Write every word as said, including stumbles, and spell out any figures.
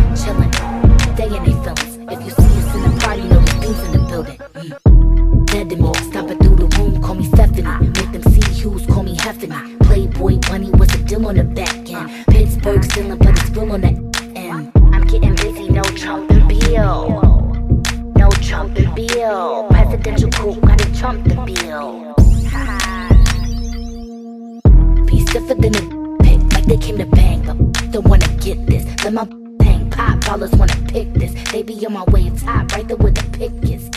chillin', they in they feelings. If you see us in the party, know the beans in the building. Mm. Dead to me, stopping through the room, call me Stephanie. Make them see Hughes, call me Heffany. Playboy bunny, what's the deal on the back end? Pittsburgh stealing, but it's real on the end. I'm getting busy, no Trump and Bill. No Trump and Bill. Presidential coupe, gotta trump the bill. Be stiffer than a pick, like they came to bang, but don't wanna get this. Let my hang pop, ballers wanna pick this. They be on my wave top, right there where the pick is.